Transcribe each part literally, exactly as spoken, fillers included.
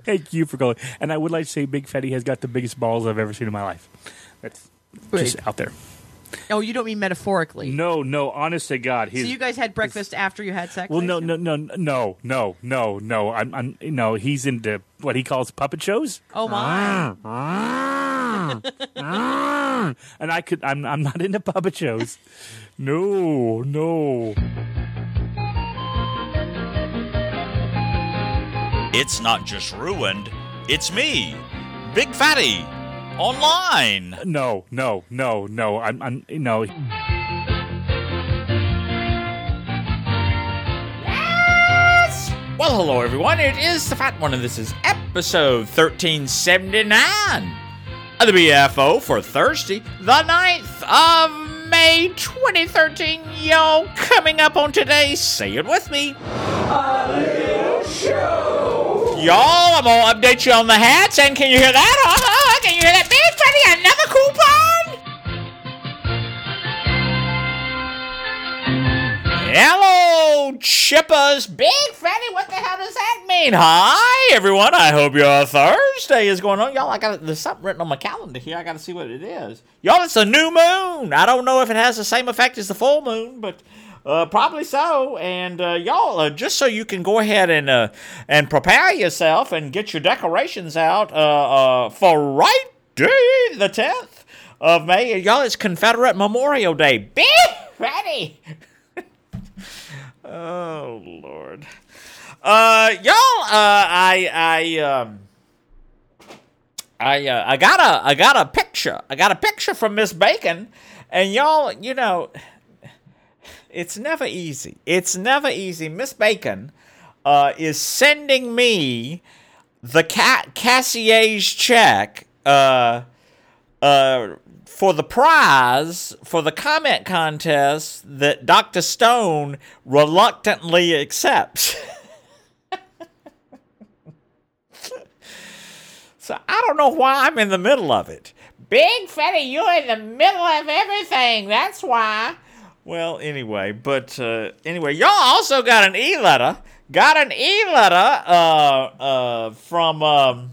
Thank you for calling. And I would like to say Big Fatty has got the biggest balls I've ever seen in my life. That's Wait. just out there. Oh, you don't mean metaphorically? No, no, honest to God. So you guys had breakfast after you had sex? Well, no, no, no, no, no, no, no. I'm, I'm, no. He's into what he calls puppet shows. Oh my! And I could, I'm, I'm not into puppet shows. No, no. It's not just ruined. It's me, Big Fatty. Online. No, no, no, no. I'm, I'm, no. Yes! Well, hello, everyone. It is the Fat One, and this is episode thirteen seventy-nine of the B F O for Thursday, the ninth of May, twenty thirteen. Yo, coming up on today's Say It With Me. A little show. Y'all, I'm going to update you on the hats, and can you hear that? Oh, can you hear that? Big Fatty, another coupon? Hello, chippers. Big Fatty, what the hell does that mean? Hi, everyone. I hope your Thursday is going on. Y'all, I got there's something written on my calendar here. I got to see what it is. Y'all, it's a new moon. I don't know if it has the same effect as the full moon, but Uh, probably so, and uh, y'all, uh, just so you can go ahead and uh, and prepare yourself and get your decorations out uh, uh, for right day, the tenth of May. Y'all, it's Confederate Memorial Day. Big Fatty! Oh, Lord. Uh, y'all, uh, I, I, um, I, uh, I got a, I got a picture. I got a picture from Miss Bacon, and y'all, you know, it's never easy. It's never easy. Miss Bacon uh, is sending me the Ca- Cassier's check uh, uh, for the prize for the comment contest that Doctor Stone reluctantly accepts. So I don't know why I'm in the middle of it. Big Fatty, you're in the middle of everything. That's why. Well, anyway, but uh, anyway, y'all also got an e-letter. Got an e-letter uh, uh, from um,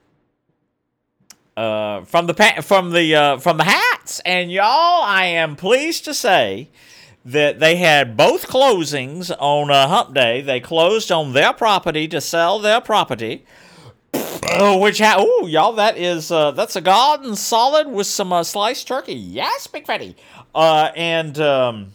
uh, from the pa- from the uh, from the hats, and y'all, I am pleased to say that they had both closings on uh, Hump Day. They closed on their property to sell their property. Oh, which ha- oh, y'all, that is uh, that's a golden solid with some uh, sliced turkey. Yes, Big Fatty. Uh, and, um,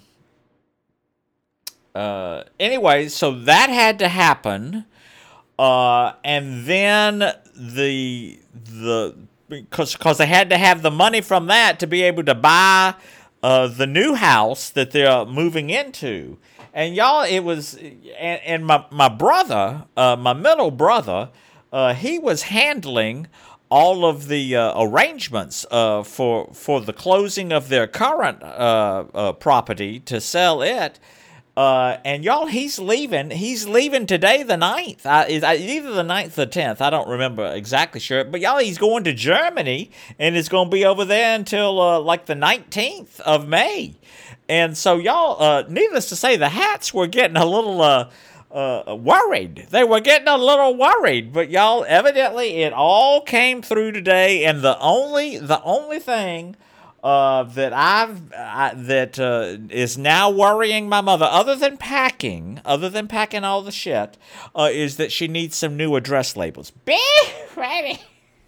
uh, anyway, so that had to happen, uh, and then the, the, because, because they had to have the money from that to be able to buy, uh, the new house that they're moving into, and y'all, it was, and, and my, my brother, uh, my middle brother, uh, he was handling all of the uh, arrangements uh, for for the closing of their current uh, uh, property to sell it, uh, and y'all, he's leaving. He's leaving today, the ninth. I, is either the ninth or the tenth. I don't remember exactly sure. But y'all, he's going to Germany, and is going to be over there until uh, like the nineteenth of May. And so y'all, uh, needless to say, the hats were getting a little. Uh, Uh, worried. They were getting a little worried, but y'all, evidently it all came through today, and the only the only thing uh, that I've I, that uh, is now worrying my mother, other than packing, other than packing all the shit, uh, is that she needs some new address labels. Be ready.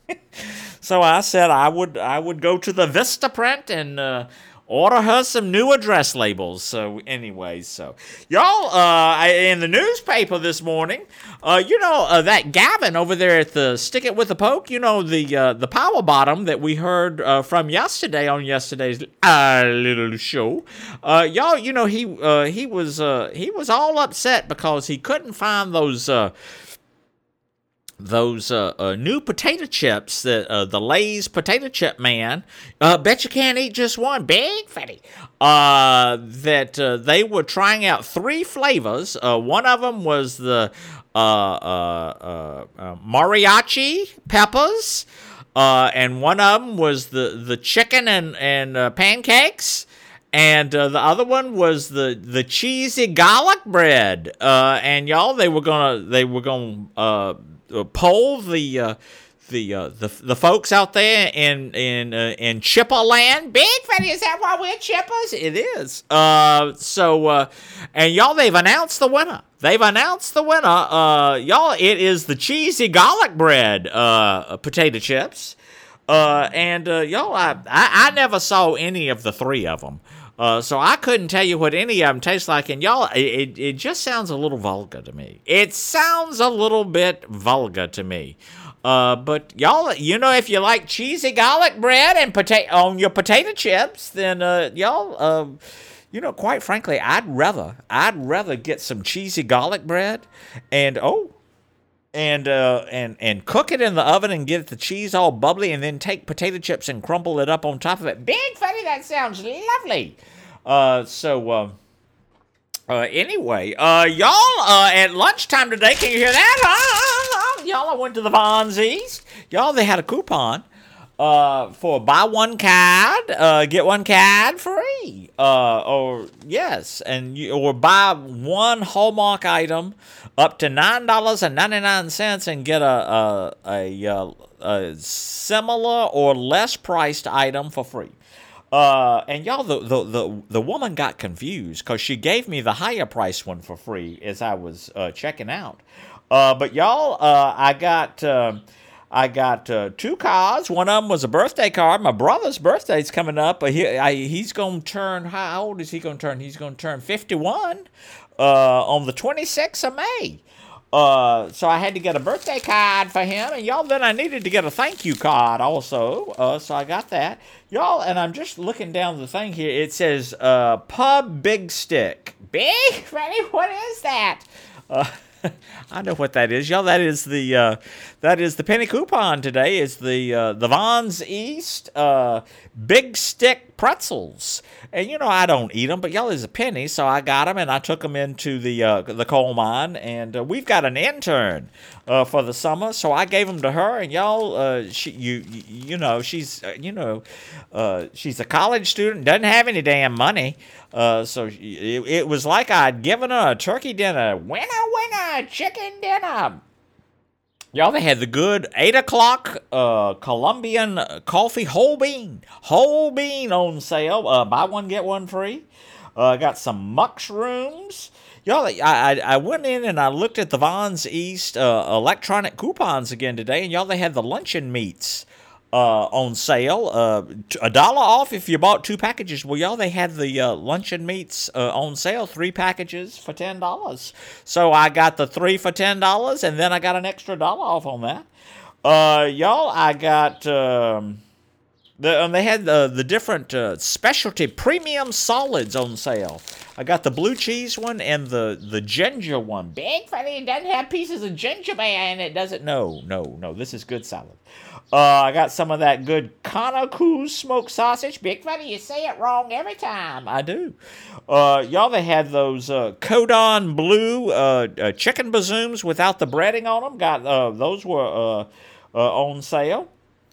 So I said I would I would go to the Vistaprint and uh, order her some new address labels. So anyway, so y'all, uh, in the newspaper this morning, uh, you know, uh, that Gavin over there at the Stick It With a Poke, you know, the uh, the power bottom that we heard uh, from yesterday on yesterday's uh, little show. Uh, y'all, you know, he uh, he was uh, he was all upset because he couldn't find those. Uh, Those uh, uh, new potato chips, that uh, the Lay's potato chip man, uh, bet you can't eat just one, Big Fatty. Uh, that uh, they were trying out three flavors. Uh, one of them was the uh, uh, uh, uh, mariachi peppers, uh, and one of them was the, the chicken and and uh, pancakes. And uh, the other one was the, the cheesy garlic bread. Uh, and y'all, they were gonna they were gonna uh, uh, poll the uh, the uh, the the folks out there in in uh, in Chipper land. Big Fatty, is that why we're Chippers? It is. Uh, so uh, and y'all, they've announced the winner. They've announced the winner. Uh, y'all, it is the cheesy garlic bread uh, potato chips. Uh, and uh, y'all, I, I I never saw any of the three of them. Uh, so I couldn't tell you what any of them taste like, and y'all, it, it just sounds a little vulgar to me. It sounds a little bit vulgar to me. Uh, but y'all, you know, if you like cheesy garlic bread and potato on your potato chips, then uh, y'all, uh, you know, quite frankly, I'd rather, I'd rather get some cheesy garlic bread, and oh. And uh and and cook it in the oven and get the cheese all bubbly, and then take potato chips and crumble it up on top of it. Big Fatty, that sounds lovely. Uh, so uh, uh anyway, uh, y'all uh at lunchtime today, can you hear that? Uh, uh, uh, y'all, I went to the Vons East. Y'all, they had a coupon uh for buy one card, uh get one card free. Uh, or yes, and you, or buy one Hallmark item up to nine dollars and ninety nine cents and get a a, a a a similar or less priced item for free. Uh, and y'all, the, the the the woman got confused because she gave me the higher priced one for free as I was uh, checking out. Uh, but y'all, uh, I got. Uh, I got uh, two cards. One of them was a birthday card. My brother's birthday's coming up. He, I, he's going to turn, how old is he going to turn? He's going to turn fifty-one uh, on the twenty-sixth of May. Uh, so I had to get a birthday card for him. And y'all, then I needed to get a thank you card also. Uh, so I got that. Y'all, and I'm just looking down the thing here. It says uh, Pub Big Stick. Big? Freddie, what is that? Uh I know what that is, y'all. That is the uh, that is the penny coupon today. Is the uh, the Vons East uh, Big Stick pretzels, and you know I don't eat them, but y'all, is a penny, so I got them and I took them into the uh, the coal mine, and uh, we've got an intern uh, for the summer, so I gave them to her, and y'all, uh, she you you know she's uh, you know uh, she's a college student, doesn't have any damn money. Uh, so it, it was like I'd given her a turkey dinner. Winner, winner, chicken dinner. Y'all, they had the good eight o'clock uh, Colombian coffee whole bean. Whole bean on sale. Uh, buy one, get one free. Uh, got some mushrooms. Y'all, I, I, I went in and I looked at the Vons East uh, electronic coupons again today, and y'all, they had the luncheon meats. Uh, on sale, uh, a dollar off if you bought two packages. Well, y'all, they had the uh, luncheon meats uh, on sale, three packages for ten dollars. So I got the three for ten dollars, and then I got an extra dollar off on that. Uh, y'all, I got um, the and they had the the different uh, specialty premium solids on sale. I got the blue cheese one and the the ginger one. Big Fatty, it doesn't have pieces of ginger beer in it, does it? No, no, no. This is good salad. Uh, I got some of that good Conacoos smoked sausage. Big Fatty, you say it wrong every time. I do. Uh, y'all, they had those uh, Codon Blue uh, uh, chicken bazooms without the breading on them. Got uh, those were uh, uh, on sale.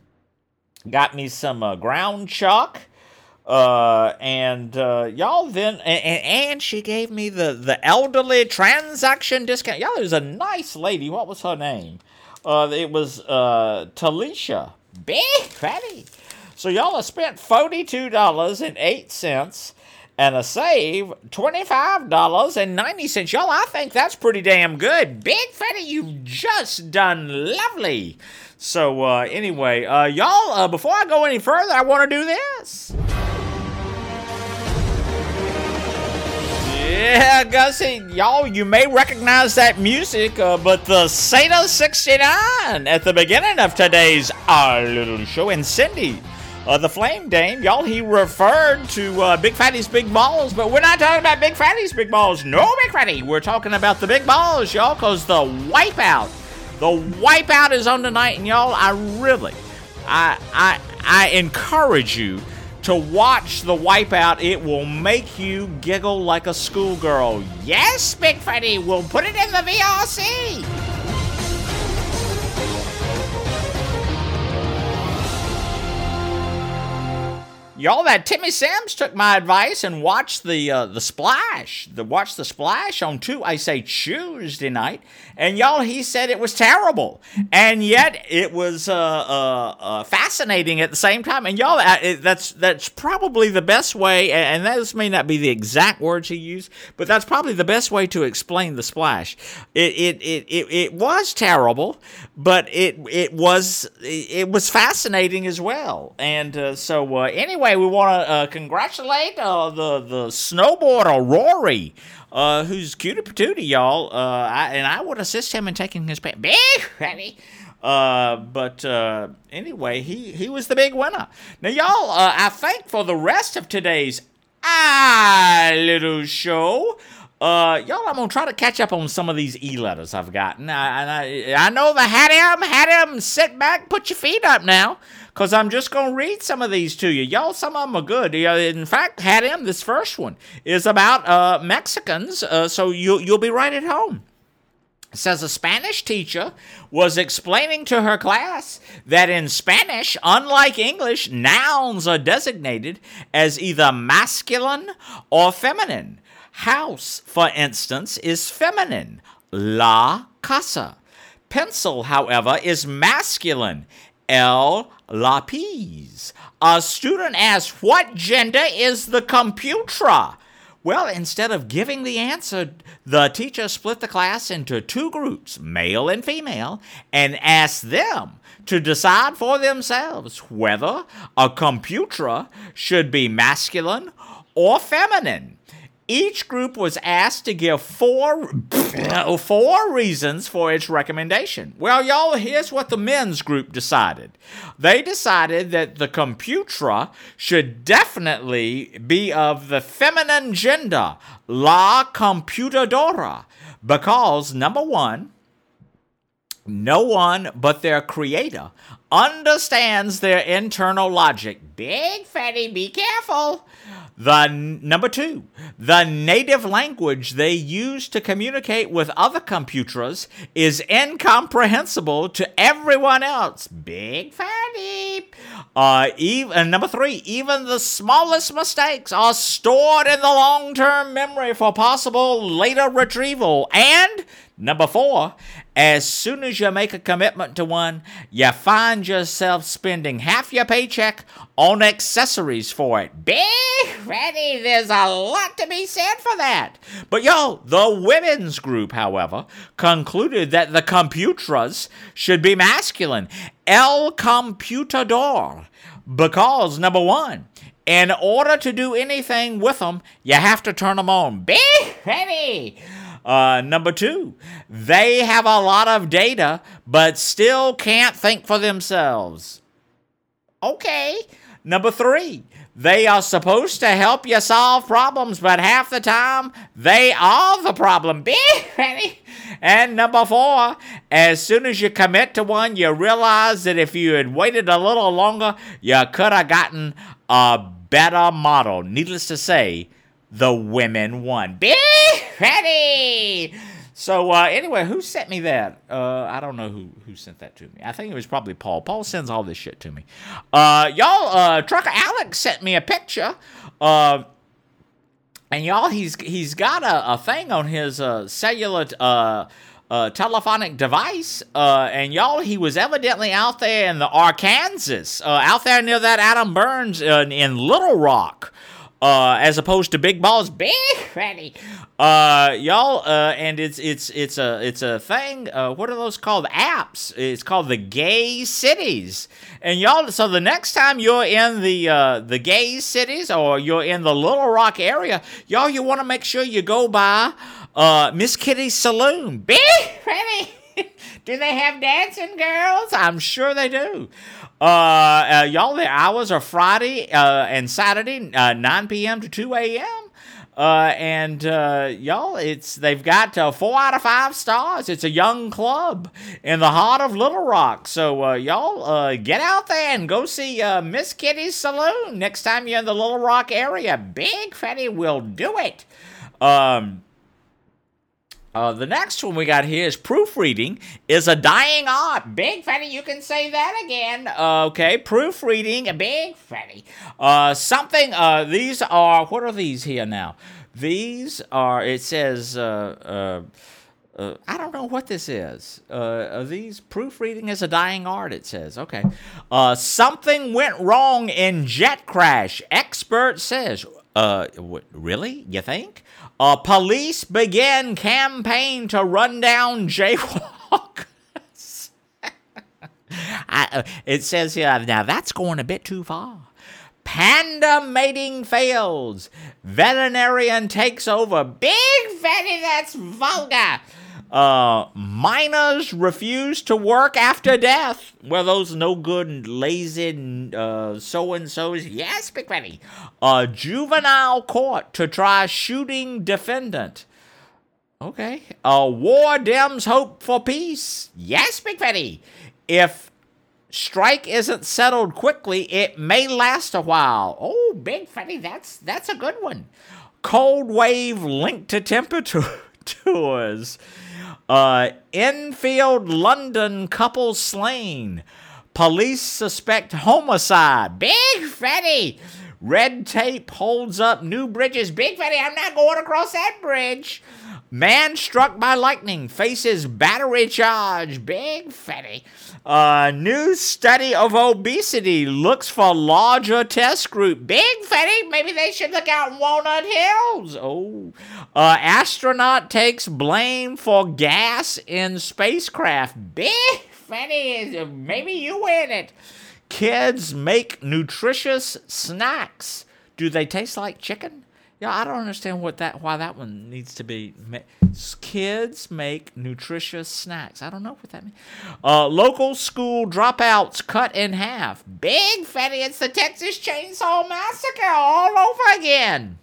Got me some uh, ground chuck. Uh, and uh, y'all then, and, and she gave me the, the elderly transaction discount. Y'all, there's a nice lady. What was her name? Uh, it was uh, Talisha. Big Fatty. So y'all have spent forty-two dollars and eight cents and a save twenty-five dollars and ninety cents. Y'all, I think that's pretty damn good. Big Fatty, you've just done lovely. So uh, anyway, uh, y'all, uh, before I go any further, I want to do this. Yeah, Gussie, y'all, you may recognize that music, uh, but the Sata sixty-nine at the beginning of today's Our Little Show, and Cindy, uh, the Flame Dame, y'all, he referred to uh, Big Fatty's big balls, but we're not talking about Big Fatty's big balls. No, Big Fatty, we're talking about the big balls, y'all, because the Wipeout, the Wipeout is on tonight, and y'all, I really, I, I, I encourage you to watch the Wipeout. It will make you giggle like a schoolgirl. Yes, Big Fatty, we'll put it in the V R C. y'all, that Timmy Sims took my advice and watched the uh, the Splash, the watched the Splash on two, I say Tuesday night, and y'all, he said it was terrible, and yet it was uh, uh, uh, fascinating at the same time. And y'all, uh, it, that's that's probably the best way, and those may not be the exact words he used, but that's probably the best way to explain the Splash. It it it it, it was terrible, but it it was it was fascinating as well, and uh, so uh, anyway, we want to uh, congratulate uh, the the snowboarder Rory, uh, who's cutie patootie, y'all, uh, I, and I would assist him in taking his pet. Big ready. Uh, but uh, anyway, he he was the big winner. Now, y'all, uh, I think for the rest of today's ah little show. Uh, y'all, I'm gonna try to catch up on some of these e-letters I've gotten. I, I, I know the had him, had him. Sit back, put your feet up now, cause I'm just gonna read some of these to you. Y'all, some of them are good. In fact, had him. This first one is about uh Mexicans. Uh, so you you'll be right at home. It says a Spanish teacher was explaining to her class that in Spanish, unlike English, nouns are designated as either masculine or feminine. House, for instance, is feminine, la casa. Pencil, however, is masculine, el lápiz. A student asked, what gender is the computer? Well, instead of giving the answer, the teacher split the class into two groups, male and female, and asked them to decide for themselves whether a computer should be masculine or feminine. Each group was asked to give four, four reasons for its recommendation. Well, y'all, here's what the men's group decided. They decided that the computer should definitely be of the feminine gender, la computadora, because, number one, no one but their creator understands their internal logic. Big fatty, be careful. The number two, the native language they use to communicate with other computers is incomprehensible to everyone else. Big fatty. Uh, even number three, even the smallest mistakes are stored in the long-term memory for possible later retrieval. And number four, as soon as you make a commitment to one, you find yourself spending half your paycheck on accessories for it. Be ready, there's a lot to be said for that. But yo, the women's group, however, concluded that the computers should be masculine, el computador, because number one, in order to do anything with them, you have to turn them on. Be ready. Uh, number two, they have a lot of data, but still can't think for themselves. Okay. Number three, they are supposed to help you solve problems, but half the time, they are the problem. Be ready. And number four, as soon as you commit to one, you realize that if you had waited a little longer, you could have gotten a better model. Needless to say, the women won. Be ready. So uh, anyway, who sent me that? Uh, I don't know who, who sent that to me. I think it was probably Paul. Paul sends all this shit to me. Uh, y'all, uh, Trucker Alex sent me a picture. Uh, and y'all, he's he's got a, a thing on his uh, cellular uh, uh, telephonic device. Uh, and y'all, he was evidently out there in the Arkansas, uh, out there near that Adam Burns uh, in Little Rock. Uh, as opposed to Big Balls, be ready, uh, y'all, uh, and it's it's it's a it's a thing. Uh, what are those called? Apps. It's called the Gay Cities, and y'all. So the next time you're in the uh, the Gay Cities or you're in the Little Rock area, y'all, you want to make sure you go by uh, Miss Kitty's Saloon. Be ready. Do they have dancing girls? I'm sure they do. Uh, uh, y'all, their hours are Friday uh, and Saturday, uh, nine p.m. to two a.m. Uh, and uh, y'all, it's they've got uh, four out of five stars. It's a young club in the heart of Little Rock. So uh, y'all, uh, get out there and go see uh, Miss Kitty's Saloon next time you're in the Little Rock area. Big Fatty will do it. Um. Uh, the next one we got here is proofreading is a dying art. Big Fatty, you can say that again. Uh, okay, proofreading, a Big Fatty. Uh, something, uh, these are, what are these here now? These are, it says, uh, uh, uh, I don't know what this is. Uh, are these, proofreading is a dying art, it says. Okay. Uh, something went wrong in jet crash. Expert says, uh, what, really? You think? Uh, police began campaign to run down jaywalkers. I, uh, it says here, now that's going a bit too far. Panda mating fails. Veterinarian takes over. Big Fatty, that's vulgar. Uh, minors refuse to work after death. Well, those no good and lazy uh, so-and-sos. Yes, Big Fatty. Uh, juvenile court to try shooting defendant. Okay. Uh, war Dems hope for peace. Yes, Big Fatty. If strike isn't settled quickly, it may last a while. Oh, Big Fatty, that's that's a good one. Cold wave linked to temperatures. Uh, Enfield, London couple slain. Police suspect homicide. Big Fatty. Red tape holds up new bridges. Big Fatty, I'm not going across that bridge. Man struck by lightning faces battery charge. Big Fatty. Uh, new study of obesity looks for larger test group. Big Fatty, maybe they should look out in Walnut Hills. Oh. Uh, astronaut takes blame for gas in spacecraft. Big Fatty, maybe you win it. Kids make nutritious snacks. Do they taste like chicken? Yeah, I don't understand what that why that one needs to be. Kids make nutritious snacks. I don't know what that means. Uh, local school dropouts cut in half. Big Fatty, it's the Texas Chainsaw Massacre all over again.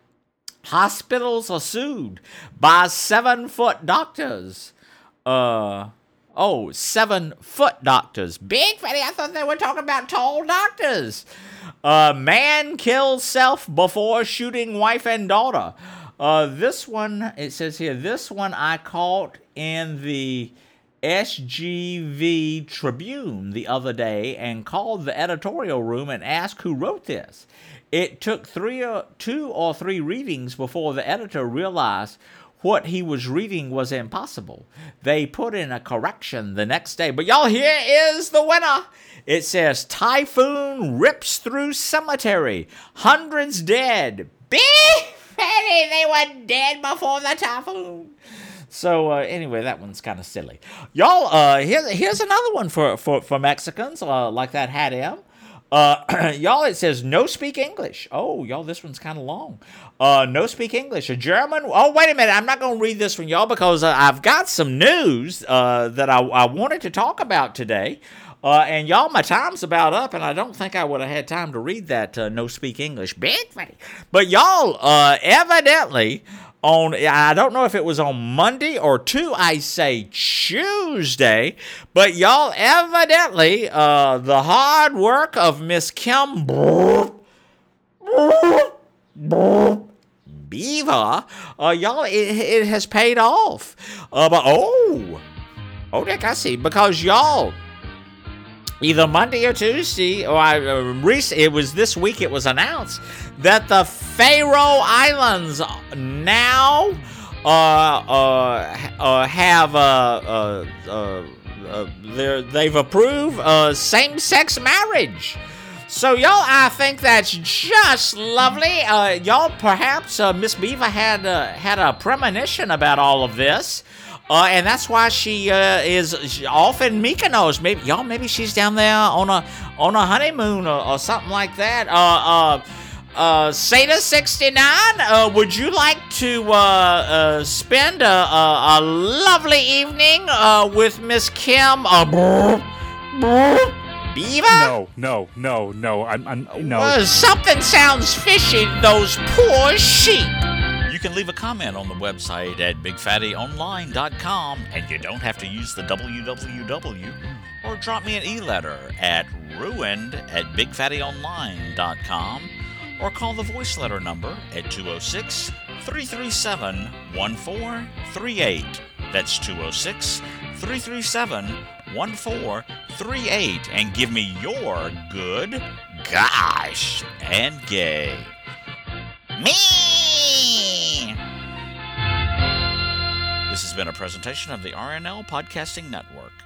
Hospitals are sued by seven-foot doctors. Uh, oh, seven-foot doctors. Big Fatty, I thought they were talking about tall doctors. Uh, man kills self before shooting wife and daughter. Uh, this one, it says here, this one I caught in the S G V Tribune the other day and called the editorial room and asked who wrote this. It took three or, two or three readings before the editor realized what he was reading was impossible. They put in a correction the next day. But y'all, here is the winner. It says, typhoon rips through cemetery. Hundreds dead. Big Fatty, they were dead before the typhoon. So, uh, anyway, that one's kind of silly. Y'all, uh, here, here's another one for, for, for Mexicans, uh, like that Hat M. Uh, y'all, it says, no speak English. Oh, y'all, this one's kind of long. Uh, no speak English. A German. Oh, wait a minute. I'm not going to read this one, y'all, because uh, I've got some news uh, that I, I wanted to talk about today. Uh, and y'all, my time's about up, and I don't think I would have had time to read that uh, no speak English. Big Fatty. But y'all, uh, evidently, on, I don't know if it was on Monday or two, I say Tuesday, but y'all, evidently, uh, the hard work of Miss Kim Beaver, uh, y'all, it, it has paid off. Uh, but, oh, oh, Dick, I see, because y'all, either Monday or Tuesday, or I, uh, recently, it was this week, it was announced that the Faroe Islands now uh, uh, uh, have uh, uh, uh, uh, they've approved uh, same-sex marriage. So, y'all, I think that's just lovely. Uh, y'all, perhaps uh, Miss Beaver had uh, had a premonition about all of this. Uh, and that's why she uh, is off in Mykonos. Maybe y'all, maybe she's down there on a on a honeymoon or, or something like that. Uh, uh, uh, Seda sixty-nine, uh, would you like to uh, uh, spend a, a, a lovely evening uh, with Miss Kim uh, Beaver? No, no, no, no. I'm, I'm no. Uh, something sounds fishy. Those poor sheep. You can leave a comment on the website at big fatty online dot com, and you don't have to use the w w w, or drop me an e-letter at ruined at big fatty online dot com, or call the voice letter number at two oh six, three three seven, one four three eight. That's two oh six, three three seven, one four three eight. And give me your good, gosh, and gay. Me! This has been a presentation of the R N L Podcasting Network.